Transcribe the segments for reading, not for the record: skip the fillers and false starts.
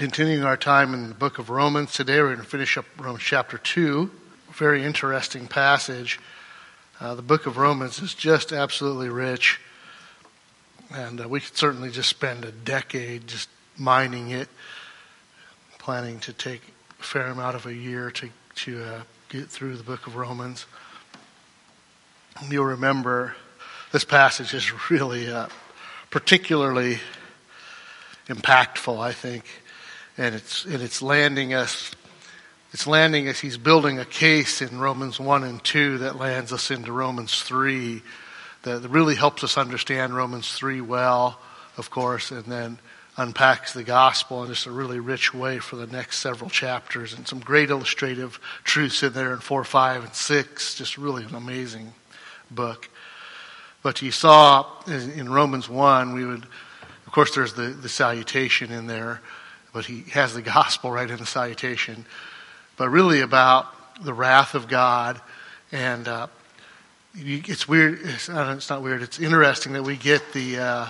Continuing our time in the book of Romans, today we're going to finish up Romans chapter 2. Very interesting passage. The book of Romans is just absolutely rich. And we could certainly just spend a decade just mining it, planning to take a fair amount of a year to get through the book of Romans. You'll remember this passage is really particularly impactful, I think. And it's landing us. He's building a case in Romans 1 and 2 that lands us into Romans 3 that really helps us understand Romans 3 well, of course, and then unpacks the gospel in just a really rich way for the next several chapters, and some great illustrative truths in there in 4, 5, and 6. Just really an amazing book. But you saw in Romans 1, of course, there's the salutation in there. But he has the gospel right in the salutation. But really about the wrath of God. And it's weird. It's not weird. It's interesting that we get the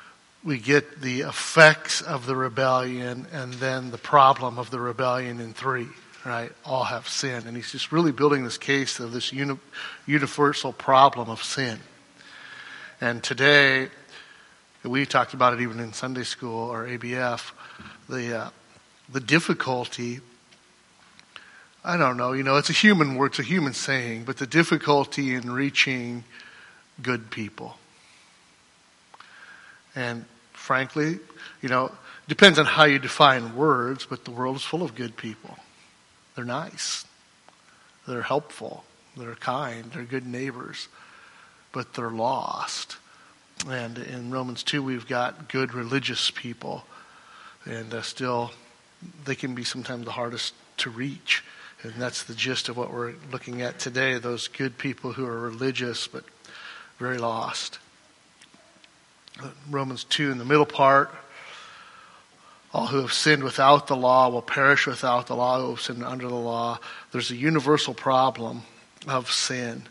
effects of the rebellion and then the problem of the rebellion in 3. Right? All have sinned. And he's just really building this case of this universal problem of sin. And today, we talked about it even in Sunday school or ABF, the difficulty, I don't know, it's a human word, it's a human saying, but the difficulty in reaching good people. And frankly, depends on how you define words, but the world is full of good people. They're nice. They're helpful. They're kind. They're good neighbors. But they're lost. And in Romans 2, we've got good religious people. And still, they can be sometimes the hardest to reach. And that's the gist of what we're looking at today, those good people who are religious but very lost. Romans 2, in the middle part, all who have sinned without the law will perish without the law, who have sinned under the law. There's a universal problem of sin.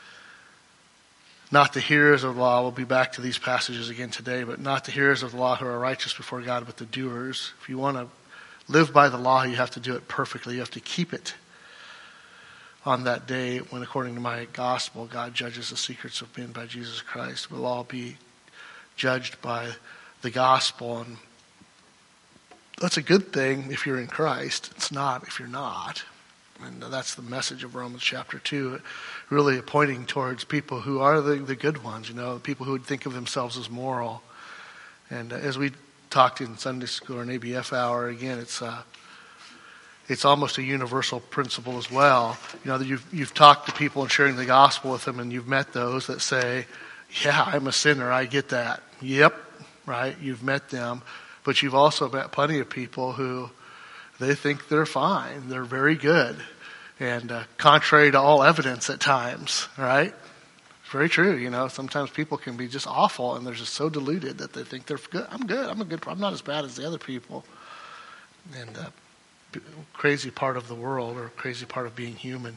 Not the hearers of the law, we'll be back to these passages again today, but not the hearers of the law who are righteous before God, but the doers. If you want to live by the law, you have to do it perfectly. You have to keep it on that day when, according to my gospel, God judges the secrets of men by Jesus Christ. We'll all be judged by the gospel, and that's a good thing if you're in Christ. It's not if you're not. And that's the message of Romans chapter 2, really pointing towards people who are the good ones, the people who would think of themselves as moral. And as we talked in Sunday school or an ABF hour, again, it's almost a universal principle as well. That you've talked to people and sharing the gospel with them, and you've met those that say, yeah, I'm a sinner, I get that. Yep, right, you've met them. But you've also met plenty of people who they think they're fine. They're very good. And contrary to all evidence at times, right? It's very true. Sometimes people can be just awful and they're just so deluded that they think they're good. I'm good. I'm not as bad as the other people. And crazy part of the world, or crazy part of being human.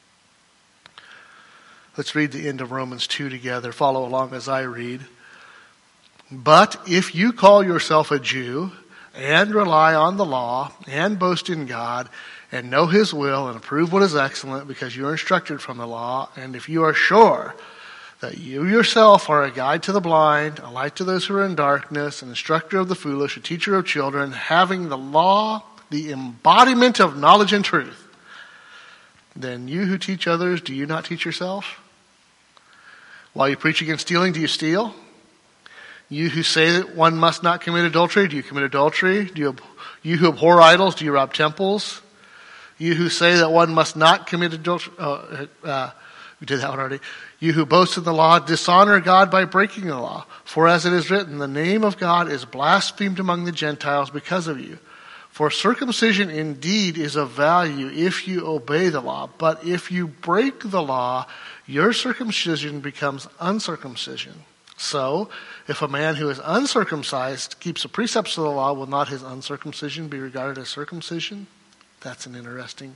Let's read the end of Romans 2 together. Follow along as I read. But if you call yourself a Jew and rely on the law and boast in God and know his will and approve what is excellent because you are instructed from the law, and if you are sure that you yourself are a guide to the blind, a light to those who are in darkness, an instructor of the foolish, a teacher of children, having the law, the embodiment of knowledge and truth, then you who teach others, do you not teach yourself? While you preach against stealing, do you steal? You who say that one must not commit adultery, do you commit adultery? You who abhor idols, do you rob temples? You who say that one must not commit adultery, we did that one already. You who boast in the law, dishonor God by breaking the law. For as it is written, the name of God is blasphemed among the Gentiles because of you. For circumcision indeed is of value if you obey the law, but if you break the law, your circumcision becomes uncircumcision. So, if a man who is uncircumcised keeps the precepts of the law, will not his uncircumcision be regarded as circumcision? That's an interesting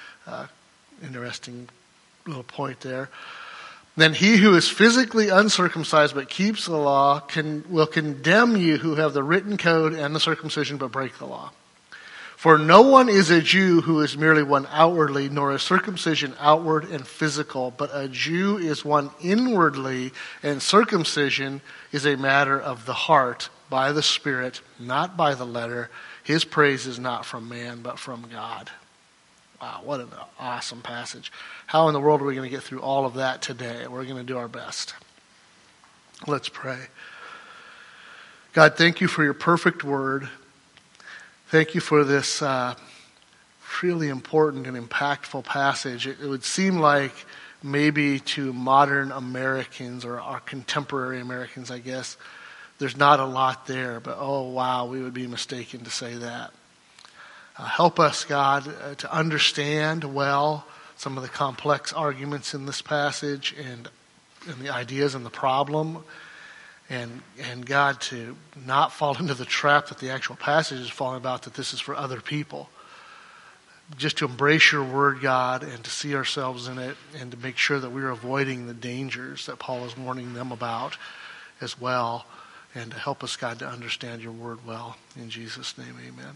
little point there. Then he who is physically uncircumcised but keeps the law will condemn you who have the written code and the circumcision but break the law. For no one is a Jew who is merely one outwardly, nor is circumcision outward and physical, but a Jew is one inwardly, and circumcision is a matter of the heart, by the Spirit, not by the letter. His praise is not from man, but from God. Wow, what an awesome passage. How in the world are we going to get through all of that today? We're going to do our best. Let's pray. God, thank you for your perfect word. Thank you for this really important and impactful passage. It would seem like maybe to modern Americans, or our contemporary Americans, I guess, there's not a lot there. But oh, wow, we would be mistaken to say that. Help us, God, to understand well some of the complex arguments in this passage and the ideas and the problem. And God, to not fall into the trap that the actual passage is falling about, that this is for other people. Just to embrace your word, God, and to see ourselves in it, and to make sure that we're avoiding the dangers that Paul is warning them about as well. And to help us, God, to understand your word well. In Jesus' name, amen.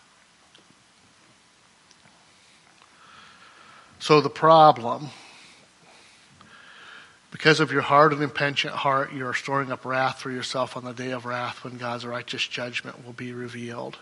So the problem: because of your hard and impenitent heart, you are storing up wrath for yourself on the day of wrath, when God's righteous judgment will be revealed.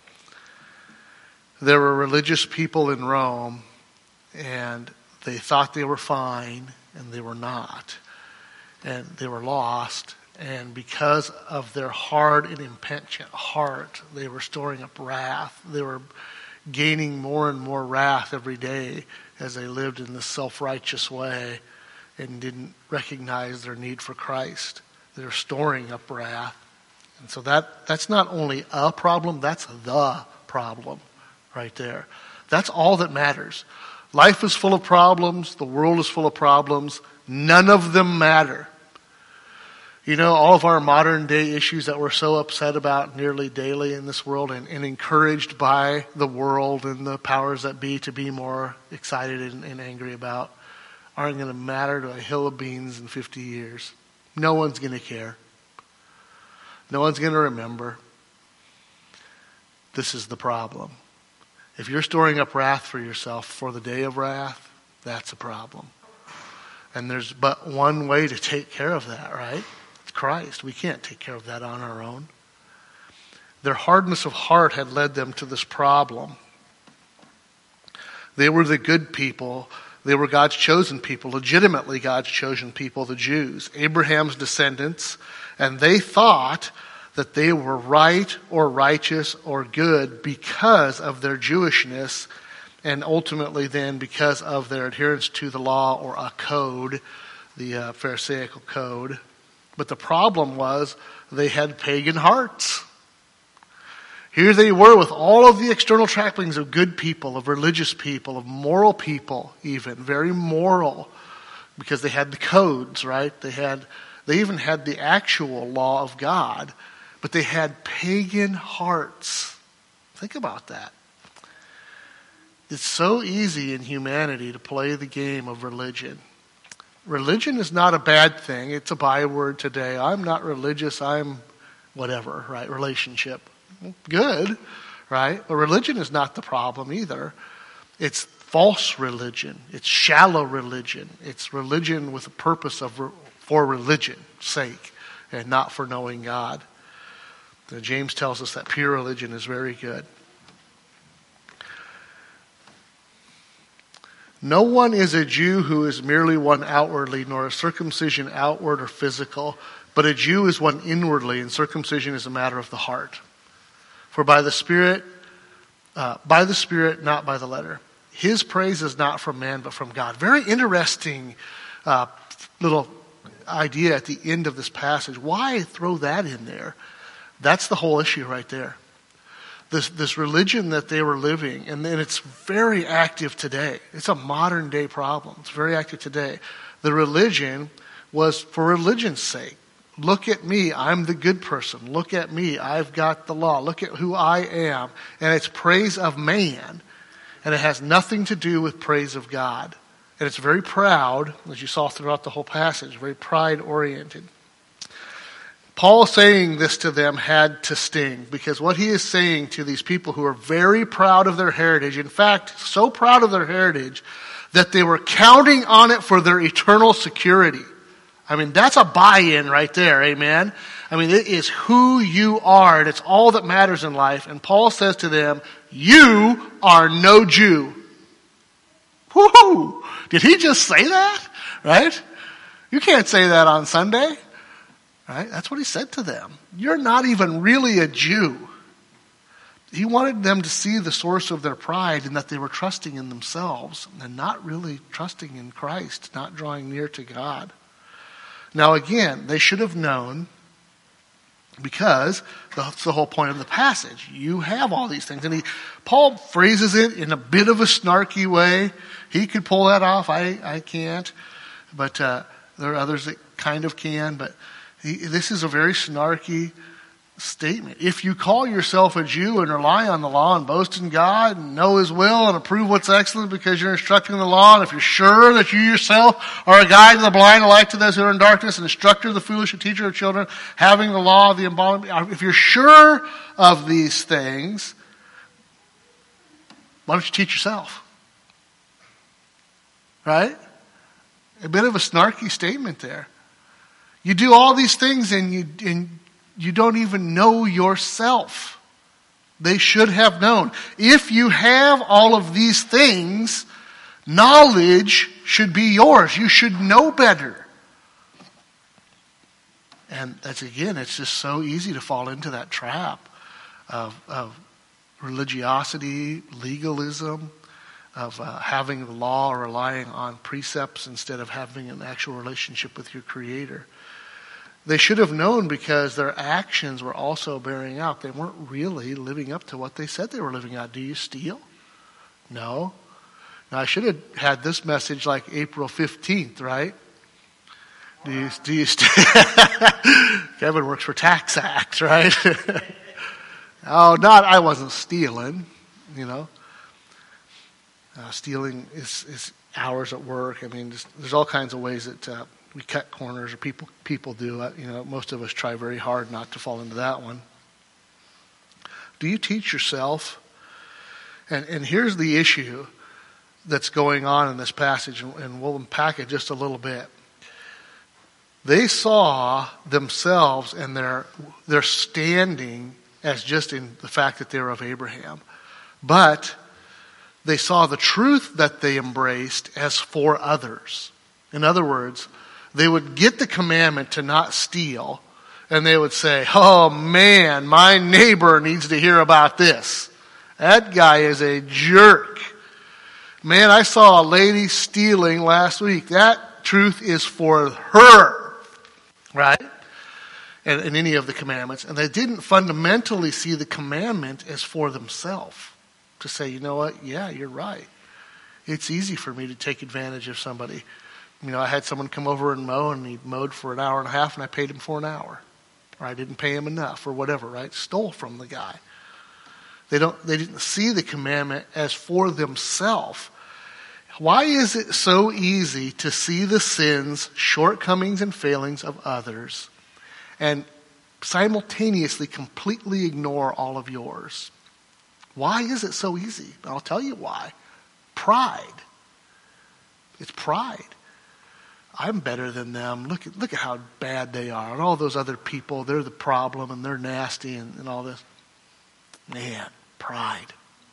There were religious people in Rome, and they thought they were fine, and they were not. And they were lost, and because of their hard and impenitent heart, they were storing up wrath. They were gaining more and more wrath every day as they lived in this self-righteous way and didn't recognize their need for Christ. They're storing up wrath. And so that's not only a problem, that's the problem right there. That's all that matters. Life is full of problems. The world is full of problems. None of them matter. You know, all of our modern day issues that we're so upset about nearly daily in this world, and encouraged by the world and the powers that be to be more excited and angry about, aren't going to matter to a hill of beans in 50 years. No one's going to care. No one's going to remember. This is the problem. If you're storing up wrath for yourself for the day of wrath, that's a problem. And there's but one way to take care of that, right? It's Christ. We can't take care of that on our own. Their hardness of heart had led them to this problem. They were the good people. They were God's chosen people, legitimately God's chosen people, the Jews, Abraham's descendants, and they thought that they were right or righteous or good because of their Jewishness, and ultimately then because of their adherence to the law or a code, the Pharisaical code. But the problem was they had pagan hearts. Here they were with all of the external trappings of good people, of religious people, of moral people even, very moral, because they had the codes, right? They even had the actual law of God, but they had pagan hearts. Think about that. It's so easy in humanity to play the game of religion. Religion is not a bad thing. It's a byword today. I'm not religious, I'm whatever, right? Relationship. Good, right? But religion is not the problem either. It's false religion. It's shallow religion. It's religion with a purpose for religion's sake and not for knowing God. James tells us that pure religion is very good. No one is a Jew who is merely one outwardly, nor is circumcision outward or physical, but a Jew is one inwardly, and circumcision is a matter of the heart. For by the Spirit, not by the letter. His praise is not from man, but from God. Very interesting little idea at the end of this passage. Why throw that in there? That's the whole issue right there. This religion that they were living, and then it's very active today. It's a modern day problem. It's very active today. The religion was for religion's sake. Look at me, I'm the good person. Look at me, I've got the law. Look at who I am. And it's praise of man. And it has nothing to do with praise of God. And it's very proud, as you saw throughout the whole passage, very pride-oriented. Paul saying this to them had to sting, because what he is saying to these people who are very proud of their heritage, in fact, so proud of their heritage that they were counting on it for their eternal security. I mean, that's a buy-in right there, amen? I mean, it is who you are, and it's all that matters in life. And Paul says to them, you are no Jew. Woo-hoo! Did he just say that? Right? You can't say that on Sunday. Right? That's what he said to them. You're not even really a Jew. He wanted them to see the source of their pride and that they were trusting in themselves and not really trusting in Christ, not drawing near to God. Now again, they should have known, because that's the whole point of the passage. You have all these things. And Paul phrases it in a bit of a snarky way. He could pull that off. I can't. But there are others that kind of can. But this is a very snarky statement. If you call yourself a Jew and rely on the law and boast in God and know His will and approve what's excellent because you're instructing the law, and if you're sure that you yourself are a guide to the blind, a light to those who are in darkness, an instructor of the foolish, a teacher of children, having the law of the embodiment, if you're sure of these things, why don't you teach yourself? Right? A bit of a snarky statement there. You do all these things and you don't even know yourself. They should have known. If you have all of these things, knowledge should be yours. You should know better. And that's, again, it's just so easy to fall into that trap of religiosity, legalism, of having the law or relying on precepts instead of having an actual relationship with your Creator. They should have known, because their actions were also bearing out. They weren't really living up to what they said they were living out. Do you steal? No. Now, I should have had this message like April 15th, right? Do you steal? Kevin works for Tax Act, right? I wasn't stealing, stealing is hours at work. I mean, there's all kinds of ways that we cut corners, or people do. Most of us try very hard not to fall into that one. Do you teach yourself? And here's the issue that's going on in this passage, and we'll unpack it just a little bit. They saw themselves and their standing as just in the fact that they were of Abraham. But they saw the truth that they embraced as for others. In other words, they would get the commandment to not steal, and they would say, oh man, my neighbor needs to hear about this. That guy is a jerk. Man, I saw a lady stealing last week. That truth is for her. Right? And any of the commandments. And they didn't fundamentally see the commandment as for themselves. To say, you know what? Yeah, you're right. It's easy for me to take advantage of somebody. I had someone come over and mow, and he mowed for an hour and a half, and I paid him for an hour. Or I didn't pay him enough, or whatever, right? Stole from the guy. They didn't see the commandment as for themselves. Why is it so easy to see the sins, shortcomings, and failings of others and simultaneously completely ignore all of yours? Why is it so easy? I'll tell you why. Pride. It's pride. I'm better than them. Look at how bad they are. And all those other people, they're the problem, and they're nasty, and all this. Man, pride.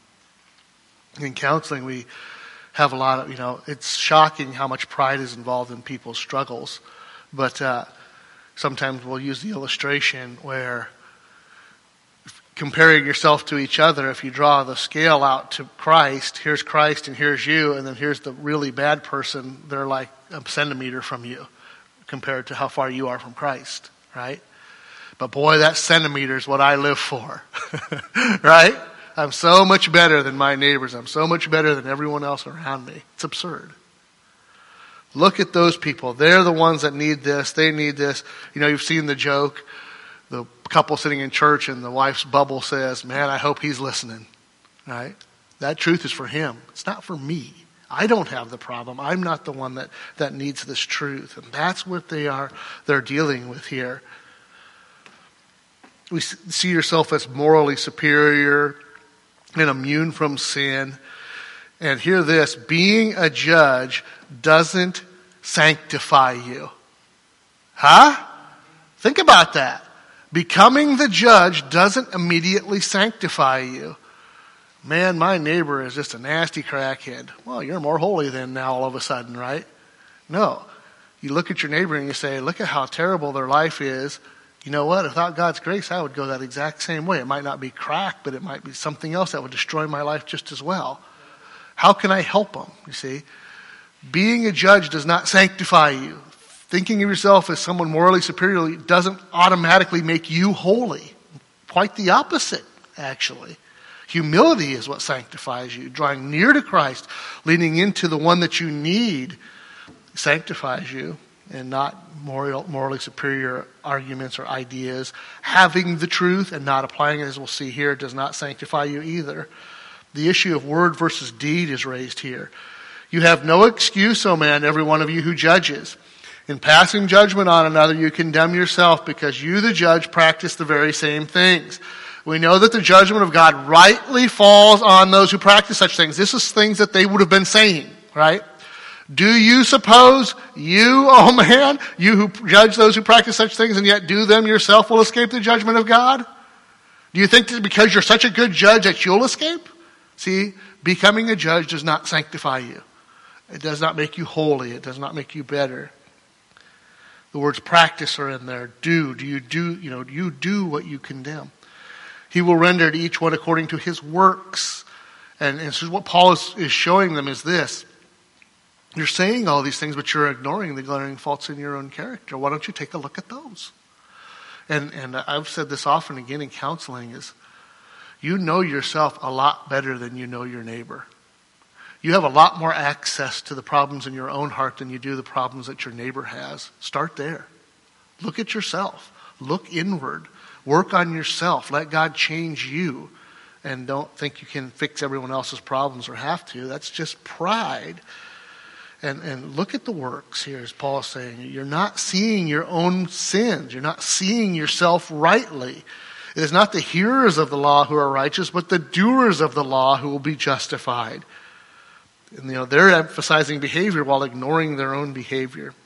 In counseling, we have a lot of, it's shocking how much pride is involved in people's struggles. But sometimes we'll use the illustration where comparing yourself to each other, if you draw the scale out to Christ, here's Christ and here's you, and then here's the really bad person, they're like a centimeter from you compared to how far you are from Christ, right? But boy, that centimeter is what I live for, right? I'm so much better than my neighbors. I'm so much better than everyone else around me. It's absurd. Look at those people. They're the ones that need this. They need this. You've seen the joke. The couple sitting in church and the wife's bubble says, man, I hope he's listening. Right? That truth is for him. It's not for me. I don't have the problem. I'm not the one that needs this truth. And that's what they're dealing with here. we see yourself as morally superior and immune from sin. And hear this, being a judge doesn't sanctify you. Huh? Think about that. Becoming the judge doesn't immediately sanctify you. Man, my neighbor is just a nasty crackhead. Well, you're more holy than now all of a sudden, right? No. You look at your neighbor and you say, look at how terrible their life is. You know what? Without God's grace, I would go that exact same way. It might not be crack, but it might be something else that would destroy my life just as well. How can I help them? You see? Being a judge does not sanctify you. Thinking of yourself as someone morally superior doesn't automatically make you holy. Quite the opposite, actually. Humility is what sanctifies you. Drawing near to Christ, leaning into the one that you need, sanctifies you, and not morally superior arguments or ideas. Having the truth and not applying it, as we'll see here, does not sanctify you either. The issue of word versus deed is raised here. You have no excuse, O man, every one of you who judges. In passing judgment on another, you condemn yourself, because you, the judge, practice the very same things. We know that the judgment of God rightly falls on those who practice such things. This is things that they would have been saying, right? Do you suppose you, oh man, you who judge those who practice such things and yet do them yourself will escape the judgment of God? Do you think that because you're such a good judge that you'll escape? See, becoming a judge does not sanctify you. It does not make you holy. It does not make you better. The words practice are in there. Do you do what you condemn? He will render to each one according to his works. And this is what Paul is showing them is this. You're saying all these things, but you're ignoring the glaring faults in your own character. Why don't you take a look at those? And I've said this often again in counseling is, you know yourself a lot better than you know your neighbor. You have a lot more access to the problems in your own heart than you do the problems that your neighbor has. Start there. Look at yourself. Look inward. Work on yourself. Let God change you. And don't think you can fix everyone else's problems or have to. That's just pride. And look at the works here, as Paul is saying. You're not seeing your own sins. You're not seeing yourself rightly. It is not the hearers of the law who are righteous, but the doers of the law who will be justified. And they're emphasizing behavior while ignoring their own behavior.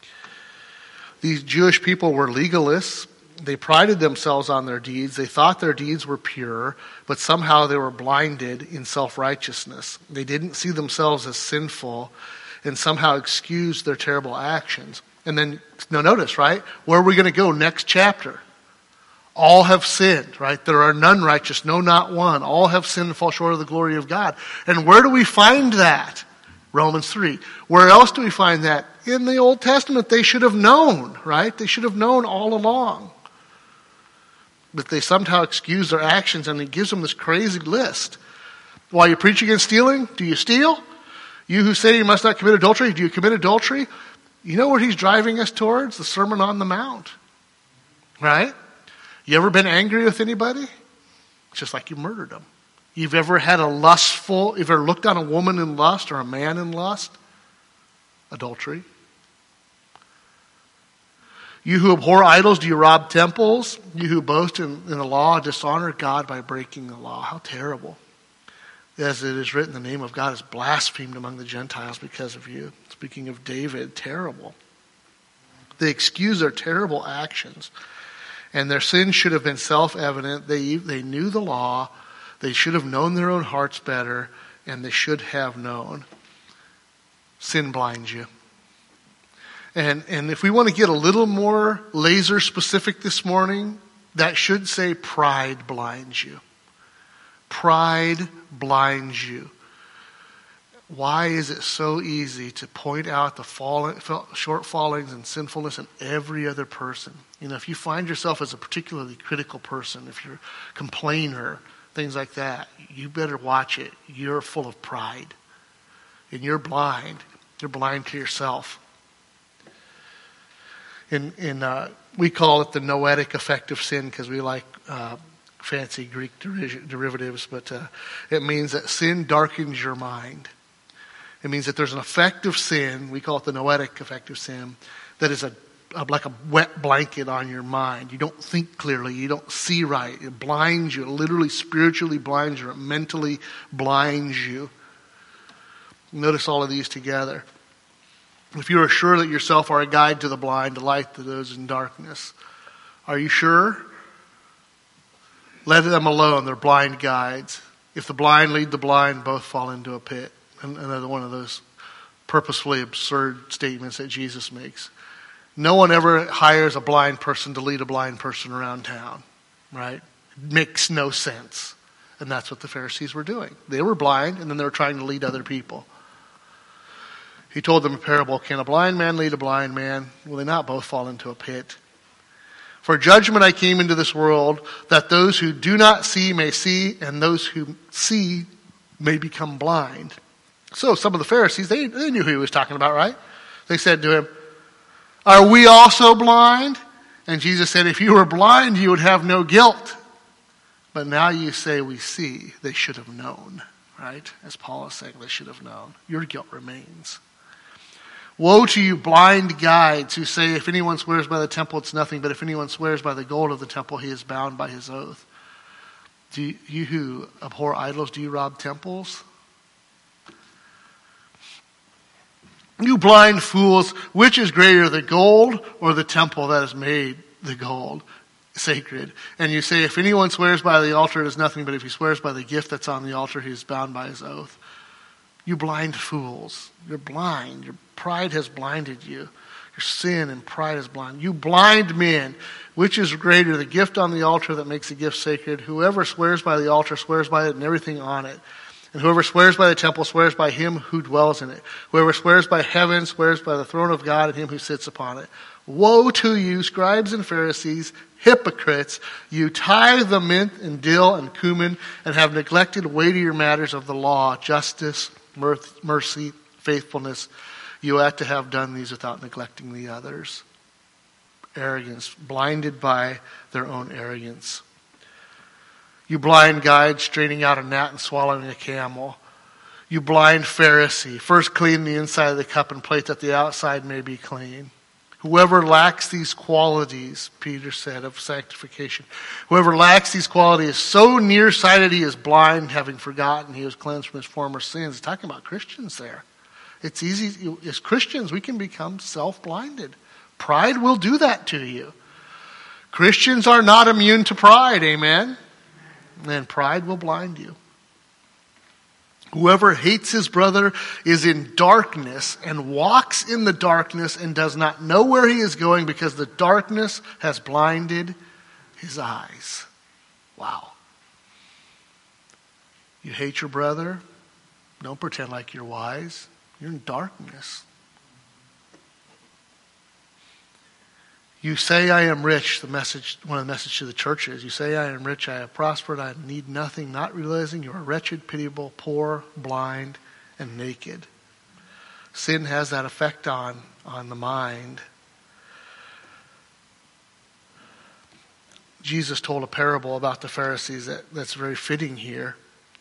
These Jewish people were legalists. They prided themselves on their deeds. They thought their deeds were pure, but somehow they were blinded in self-righteousness. They didn't see themselves as sinful and somehow excused their terrible actions. And then, now notice, right? Where are we going to go next chapter? All have sinned, right? There are none righteous, no, not one. All have sinned and fall short of the glory of God. And where do we find that? Romans 3. Where else do we find that? In the Old Testament, they should have known, right? They should have known all along. But they somehow excuse their actions, and he gives them this crazy list. While you preach against stealing, do you steal? You who say you must not commit adultery, do you commit adultery? You know where he's driving us towards? The Sermon on the Mount. Right? You ever been angry with anybody? It's just like you murdered them. You've ever had you've ever looked on a woman in lust or a man in lust? Adultery. You who abhor idols, do you rob temples? You who boast in the law, dishonor God by breaking the law. How terrible. As it is written, the name of God is blasphemed among the Gentiles because of you. Speaking of David, terrible. They excuse their terrible actions. And their sin should have been self-evident. They knew the law. They should have known their own hearts better. And they should have known. Sin blinds you. And if we want to get a little more laser specific this morning, that should say pride blinds you. Pride blinds you. Why is it so easy to point out the shortfallings and sinfulness in every other person? If you find yourself as a particularly critical person, if you're a complainer, things like that, you better watch it. You're full of pride. And you're blind. You're blind to yourself. We call it the noetic effect of sin because we like fancy Greek derivatives, but it means that sin darkens your mind. It means that there's an effect of sin, we call it the noetic effect of sin, that is a like a wet blanket on your mind. You don't think clearly. You don't see right. It blinds you. It literally spiritually blinds you. It mentally blinds you. Notice all of these together. If you are sure that yourself are a guide to the blind, a light to those in darkness. Are you sure? Let them alone. They're blind guides. If the blind lead the blind, both fall into a pit. Another one of those purposefully absurd statements that Jesus makes. No one ever hires a blind person to lead a blind person around town, right? It makes no sense. And that's what the Pharisees were doing. They were blind, and then they were trying to lead other people. He told them a parable. Can a blind man lead a blind man? Will they not both fall into a pit? For judgment I came into this world, that those who do not see may see, and those who see may become blind. So some of the Pharisees, they knew who he was talking about, right? They said to him, are we also blind? And Jesus said, if you were blind, you would have no guilt. But now you say we see. They should have known, right? As Paul is saying, they should have known. Your guilt remains. Woe to you blind guides who say, if anyone swears by the temple, it's nothing. But if anyone swears by the gold of the temple, he is bound by his oath. Do you who abhor idols, do you rob temples? You blind fools, which is greater, the gold or the temple that has made the gold sacred? And you say, if anyone swears by the altar, it is nothing. But if he swears by the gift that's on the altar, he is bound by his oath. You blind fools. You're blind. Your pride has blinded you. Your sin and pride has blinded you. You blind men, which is greater, the gift on the altar that makes the gift sacred? Whoever swears by the altar swears by it and everything on it. And whoever swears by the temple swears by him who dwells in it. Whoever swears by heaven swears by the throne of God and him who sits upon it. Woe to you, scribes and Pharisees, hypocrites! You tithe the mint and dill and cumin and have neglected weightier matters of the law, justice, mercy, faithfulness. You ought to have done these without neglecting the others. Arrogance, blinded by their own arrogance. You blind guide, straining out a gnat and swallowing a camel. You blind Pharisee, first clean the inside of the cup and plate that the outside may be clean. Whoever lacks these qualities, Peter said, of sanctification, whoever lacks these qualities is so nearsighted he is blind, having forgotten he was cleansed from his former sins. He's talking about Christians there. It's easy, as Christians, we can become self-blinded. Pride will do that to you. Christians are not immune to pride, amen? And pride will blind you. Whoever hates his brother is in darkness and walks in the darkness and does not know where he is going because the darkness has blinded his eyes. Wow. You hate your brother? Don't pretend like you're wise. You're in darkness. You say, I am rich, one of the messages to the church is, you say, I am rich, I have prospered, I need nothing, not realizing you are wretched, pitiable, poor, blind, and naked. Sin has that effect on the mind. Jesus told a parable about the Pharisees that's very fitting here.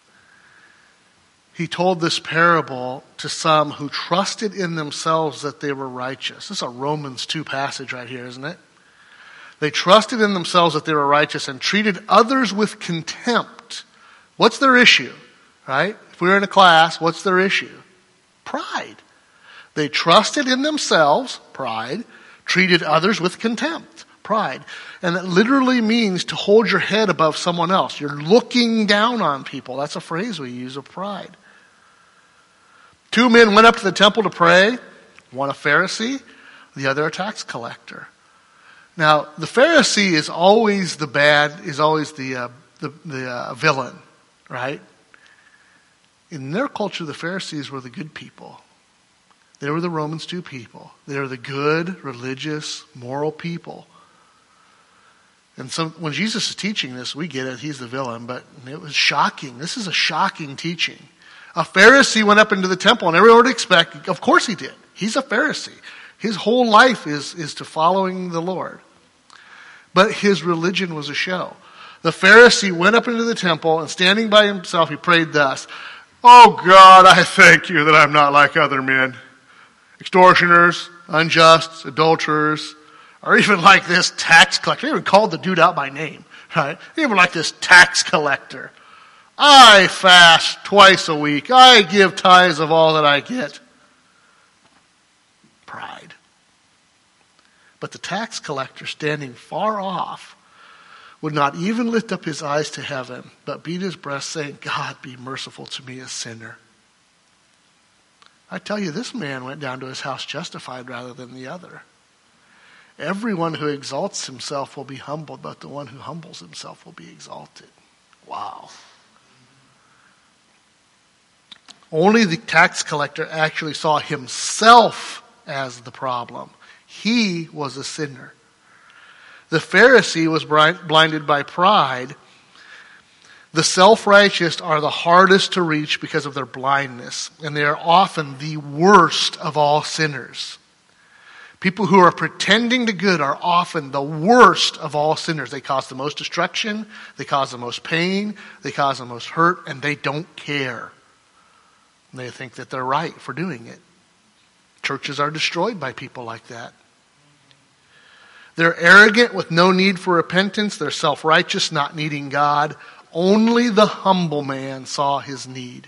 He told this parable to some who trusted in themselves that they were righteous. This is a Romans 2 passage right here, isn't it? They trusted in themselves that they were righteous and treated others with contempt. What's their issue? Right? If we were in a class, what's their issue? Pride. They trusted in themselves, pride, treated others with contempt, pride. And that literally means to hold your head above someone else. You're looking down on people. That's a phrase we use of pride. 2 men went up to the temple to pray, one a Pharisee, the other a tax collector. Now, the Pharisee is always the villain, right? In their culture, the Pharisees were the good people. They were the Romans 2 people. They were the good, religious, moral people. And so when Jesus is teaching this, we get it, he's the villain, but it was shocking. This is a shocking teaching. A Pharisee went up into the temple, and everyone would expect, of course he did. He's a Pharisee. His whole life is to following the Lord. But his religion was a show. The Pharisee went up into the temple, and standing by himself, he prayed thus, Oh God, I thank you that I'm not like other men. Extortioners, unjust, adulterers, Or even like this tax collector. They even called the dude out by name, right? Even like this tax collector. I fast twice a week. I give tithes of all that I get. Pride. But the tax collector, standing far off, would not even lift up his eyes to heaven, but beat his breast, saying, God, be merciful to me, a sinner. I tell you, this man went down to his house justified rather than the other. Everyone who exalts himself will be humbled, but the one who humbles himself will be exalted. Wow. Only the tax collector actually saw himself as the problem. He was a sinner. The Pharisee was blinded by pride. The self-righteous are the hardest to reach because of their blindness, and they are often the worst of all sinners. People who are pretending to good are often the worst of all sinners. They cause the most destruction, they cause the most pain, they cause the most hurt, and they don't care. And they think that they're right for doing it. Churches are destroyed by people like that. They're arrogant with no need for repentance. They're self-righteous, not needing God. Only the humble man saw his need.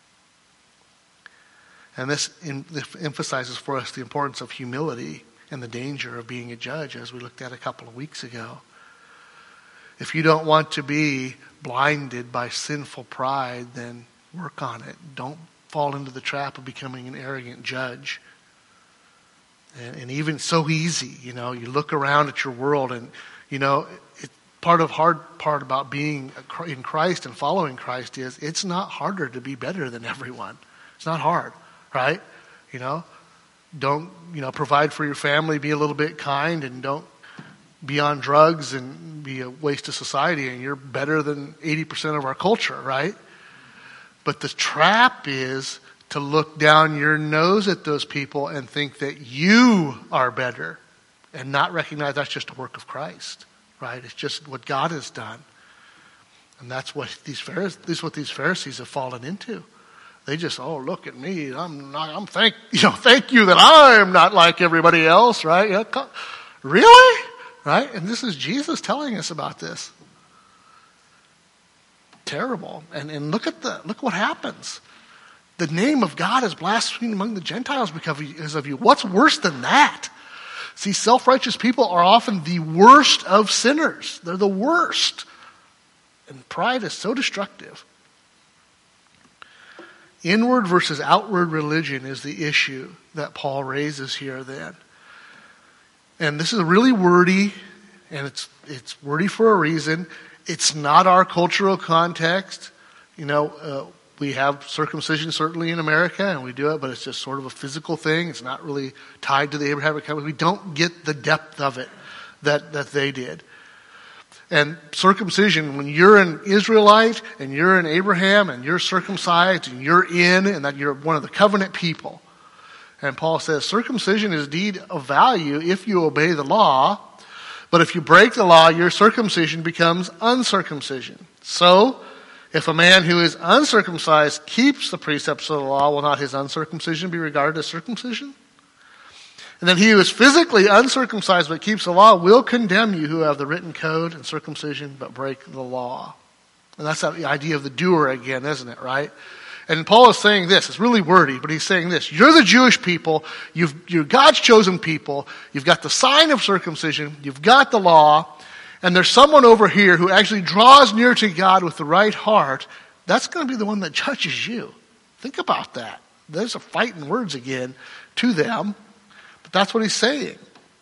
And this emphasizes for us the importance of humility and the danger of being a judge, as we looked at a couple of weeks ago. If you don't want to be blinded by sinful pride, then work on it. Don't fall into the trap of becoming an arrogant judge. And even so easy, you look around at your world and, hard part about being in Christ and following Christ is it's not harder to be better than everyone. It's not hard, right? Don't, provide for your family, be a little bit kind, and don't be on drugs and be a waste of society, and you're better than 80% of our culture, right? But the trap is to look down your nose at those people and think that you are better and not recognize that's just a work of Christ, right? It's just what God has done. And that's what these Pharisees have fallen into. They just, look at me. Thank you that I'm not like everybody else, right? Really? Right? And this is Jesus telling us about this. Terrible. And look what happens. The name of God is blasphemed among the Gentiles because of you. What's worse than that? See, self-righteous people are often the worst of sinners. They're the worst. And pride is so destructive. Inward versus outward religion is the issue that Paul raises here then. And this is really wordy, and it's wordy for a reason. It's not our cultural context. We have circumcision certainly in America, and we do it, but it's just sort of a physical thing. It's not really tied to the Abrahamic covenant. We don't get the depth of it that they did. And circumcision, when you're an Israelite and you're an Abraham and you're circumcised and you're and that you're one of the covenant people. And Paul says circumcision is indeed of value if you obey the law, but if you break the law, your circumcision becomes uncircumcision. So, if a man who is uncircumcised keeps the precepts of the law, will not his uncircumcision be regarded as circumcision? And then he who is physically uncircumcised but keeps the law will condemn you who have the written code and circumcision but break the law. And that's the idea of the doer again, isn't it, right? And Paul is saying this, it's really wordy, but he's saying this. You're the Jewish people, you're God's chosen people, you've got the sign of circumcision, you've got the law, and there's someone over here who actually draws near to God with the right heart. That's going to be the one that judges you. Think about that. There's a fight in words again to them. But that's what he's saying.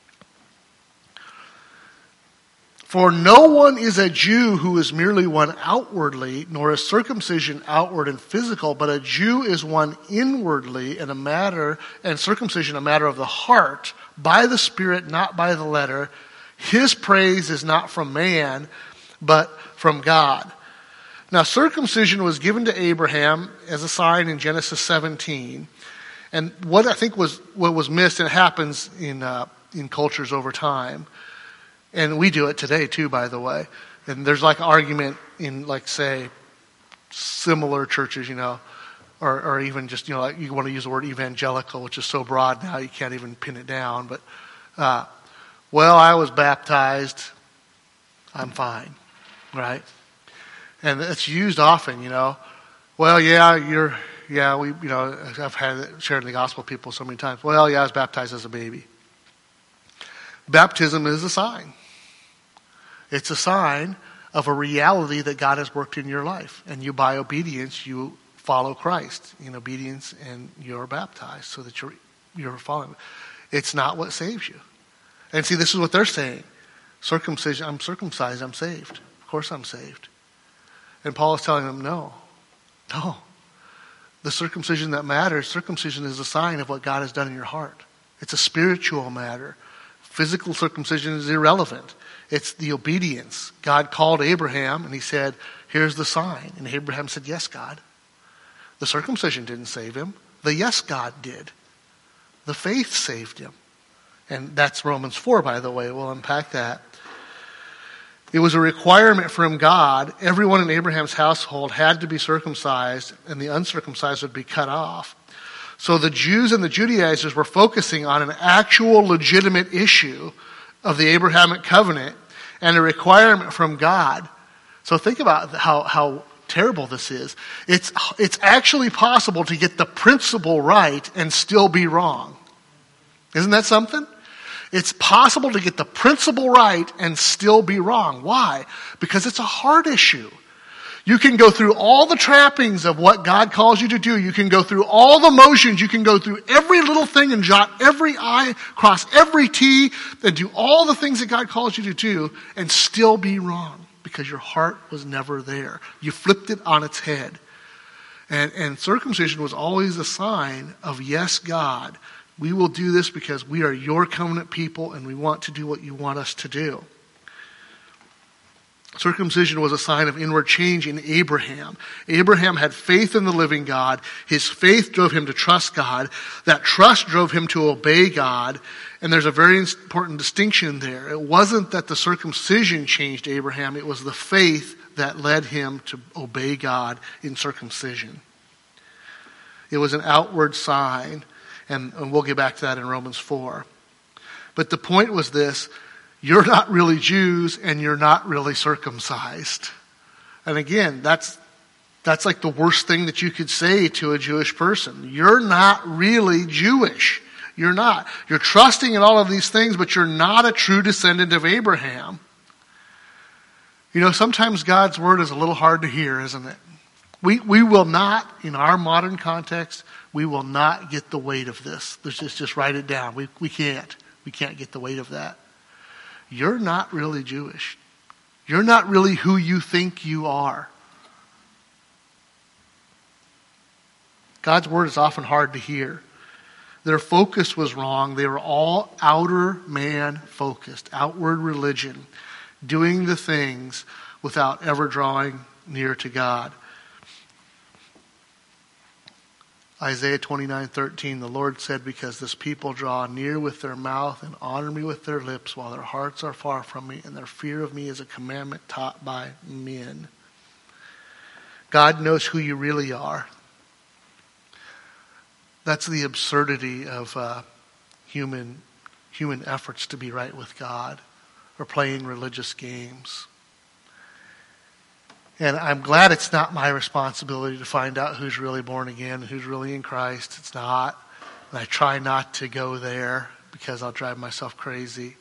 For no one is a Jew who is merely one outwardly, nor is circumcision outward and physical, but a Jew is one inwardly, and circumcision a matter of the heart, by the Spirit, not by the letter. His praise is not from man, but from God. Now, circumcision was given to Abraham as a sign in Genesis 17. And what I think was missed, and it happens in cultures over time, and we do it today too, by the way. And there's like argument in, like, say, similar churches, or even just, like you want to use the word evangelical, which is so broad now you can't even pin it down. But well, I was baptized, I'm fine, right? And it's used often, Well, I've had it shared in the gospel with people so many times. Well, yeah, I was baptized as a baby. Baptism is a sign. It's a sign of a reality that God has worked in your life. And you, by obedience, you follow Christ in obedience, and you're baptized so that you're following. It's not what saves you. And see, this is what they're saying. Circumcision, I'm circumcised, I'm saved. Of course I'm saved. And Paul is telling them, no. The circumcision that matters, circumcision is a sign of what God has done in your heart. It's a spiritual matter. Physical circumcision is irrelevant. It's the obedience. God called Abraham and he said, here's the sign. And Abraham said, yes, God. The circumcision didn't save him. The yes, God did. The faith saved him. And that's Romans 4, by the way. We'll unpack that. It was a requirement from God. Everyone in Abraham's household had to be circumcised, and the uncircumcised would be cut off. So the Jews and the Judaizers were focusing on an actual legitimate issue of the Abrahamic covenant and a requirement from God. So think about how terrible this is. It's actually possible to get the principle right and still be wrong. Isn't that something? It's possible to get the principle right and still be wrong. Why? Because it's a hard issue. You can go through all the trappings of what God calls you to do. You can go through all the motions. You can go through every little thing and jot every I, cross every T, and do all the things that God calls you to do and still be wrong because your heart was never there. You flipped it on its head. And circumcision was always a sign of, yes, God, we will do this because we are your covenant people and we want to do what you want us to do. Circumcision was a sign of inward change in Abraham. Abraham had faith in the living God. His faith drove him to trust God. That trust drove him to obey God. And there's a very important distinction there. It wasn't that the circumcision changed Abraham. It was the faith that led him to obey God in circumcision. It was an outward sign. And we'll get back to that in Romans 4. But the point was this: you're not really Jews and you're not really circumcised. And again, that's like the worst thing that you could say to a Jewish person. You're not really Jewish. You're not. You're trusting in all of these things, but you're not a true descendant of Abraham. Sometimes God's word is a little hard to hear, isn't it? We will not, in our modern context, we will not get the weight of this. Let's just write it down. We can't. We can't get the weight of that. You're not really Jewish. You're not really who you think you are. God's word is often hard to hear. Their focus was wrong. They were all outer man focused, outward religion, doing the things without ever drawing near to God. Isaiah 29:13, the Lord said, because this people draw near with their mouth and honor me with their lips, while their hearts are far from me, and their fear of me is a commandment taught by men. God knows who you really are. That's the absurdity of human efforts to be right with God or playing religious games. And I'm glad it's not my responsibility to find out who's really born again, who's really in Christ. It's not. And I try not to go there because I'll drive myself crazy.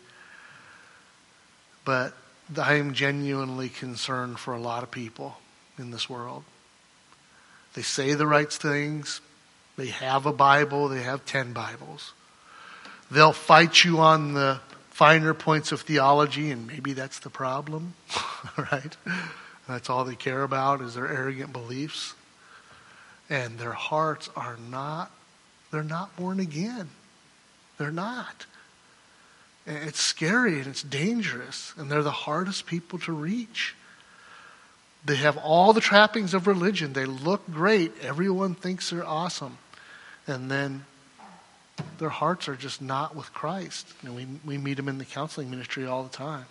But I am genuinely concerned for a lot of people in this world. They say the right things. They have a Bible. They have 10 Bibles. They'll fight you on the finer points of theology, and maybe that's the problem, right? That's all they care about is their arrogant beliefs. And their hearts are not, they're not born again. They're not. And it's scary and it's dangerous. And they're the hardest people to reach. They have all the trappings of religion. They look great. Everyone thinks they're awesome. And then their hearts are just not with Christ. And we meet them in the counseling ministry all the time.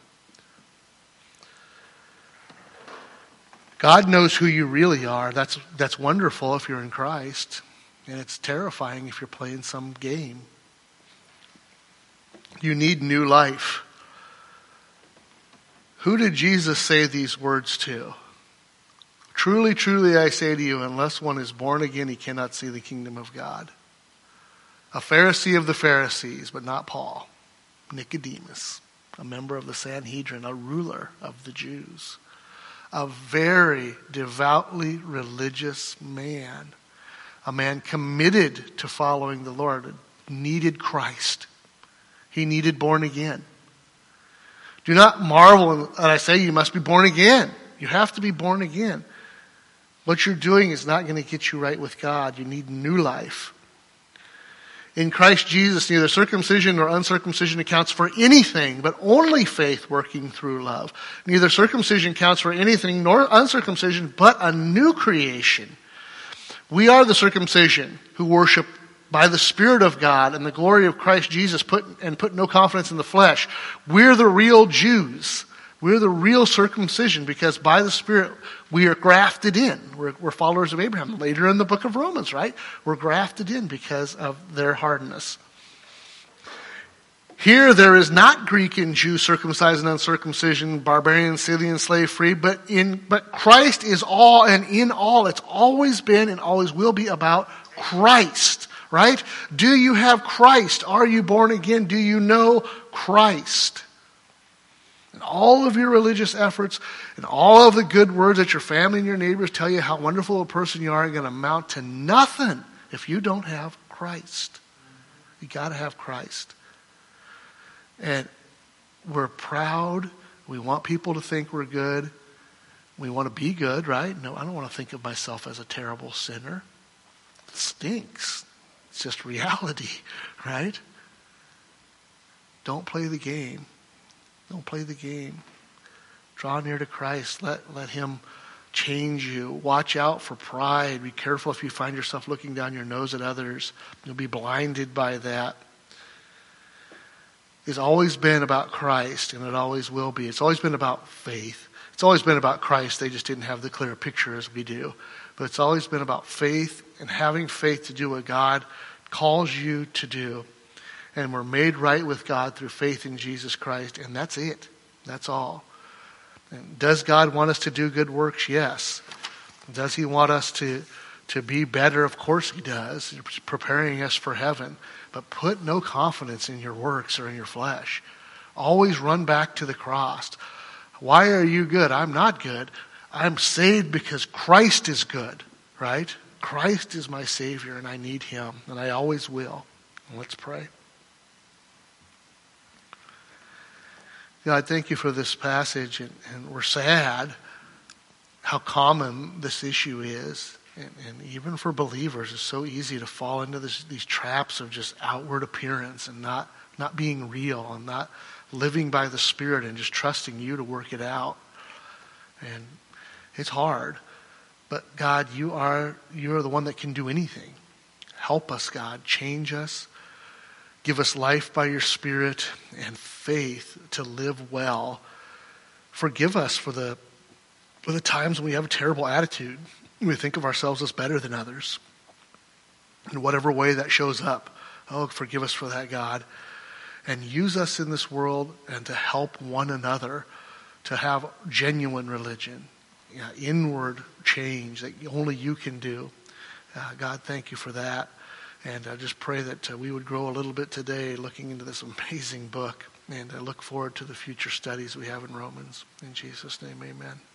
God knows who you really are. That's wonderful if you're in Christ. And it's terrifying if you're playing some game. You need new life. Who did Jesus say these words to? Truly, truly, I say to you, unless one is born again, he cannot see the kingdom of God. A Pharisee of the Pharisees, but not Paul. Nicodemus, a member of the Sanhedrin, a ruler of the Jews. A very devoutly religious man. A man committed to following the Lord. Needed Christ. He needed born again. Do not marvel that I say you must be born again. You have to be born again. What you're doing is not going to get you right with God. You need new life. In Christ Jesus, neither circumcision nor uncircumcision accounts for anything, but only faith working through love. Neither circumcision counts for anything nor uncircumcision, but a new creation. We are the circumcision who worship by the Spirit of God and the glory of Christ Jesus put no confidence in the flesh. We're the real Jews. We're the real circumcision because by the Spirit we are grafted in. We're followers of Abraham. Later in the book of Romans, right? We're grafted in because of their hardness. Here there is not Greek and Jew, circumcised and uncircumcision, barbarian, Scythian, slave free, but Christ is all and in all. It's always been and always will be about Christ, right? Do you have Christ? Are you born again? Do you know Christ? And all of your religious efforts and all of the good words that your family and your neighbors tell you how wonderful a person you are going to amount to nothing if you don't have Christ. You got to have Christ. And we're proud. We want people to think we're good. We want to be good, right? No, I don't want to think of myself as a terrible sinner. It stinks. It's just reality, right? Don't play the game. Don't play the game. Draw near to Christ. Let Him change you. Watch out for pride. Be careful if you find yourself looking down your nose at others. You'll be blinded by that. It's always been about Christ, and it always will be. It's always been about faith. It's always been about Christ. They just didn't have the clear picture as we do. But it's always been about faith and having faith to do what God calls you to do. And we're made right with God through faith in Jesus Christ. And that's it. That's all. And does God want us to do good works? Yes. Does He want us to be better? Of course He does. He's preparing us for heaven. But put no confidence in your works or in your flesh. Always run back to the cross. Why are you good? I'm not good. I'm saved because Christ is good. Right? Christ is my Savior and I need Him. And I always will. Let's pray. God, thank you for this passage, and we're sad how common this issue is. And even for believers, it's so easy to fall into these traps of just outward appearance and not being real and not living by the Spirit and just trusting you to work it out. And it's hard. But God, you are the one that can do anything. Help us, God. Change us. Give us life by your Spirit and faith to live well. Forgive us for the times when we have a terrible attitude. We think of ourselves as better than others. In whatever way that shows up. Oh, forgive us for that, God. And use us in this world and to help one another to have genuine religion. Inward change that only you can do. God, thank you for that. And I just pray that we would grow a little bit today looking into this amazing book. And I look forward to the future studies we have in Romans. In Jesus' name, amen.